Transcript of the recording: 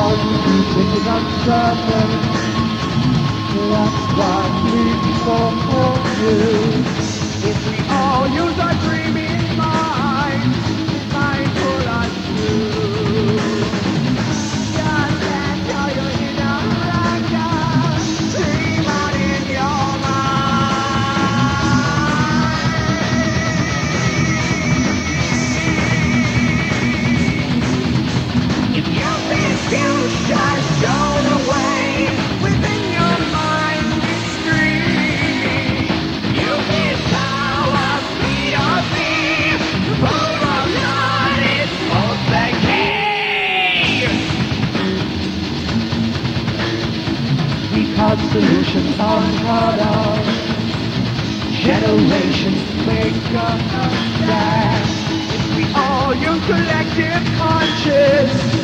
hard, which is uncertain. That's why we for you. If we all use our dreaming minds, mind pull us through. Just enjoy your inner raga, dream on in your mind. If you think future shown away within your mind, it's free. You can power, feed or feed, both of none is both the key. Because solutions are unheard of, generations make us stand. If we all use collective conscious,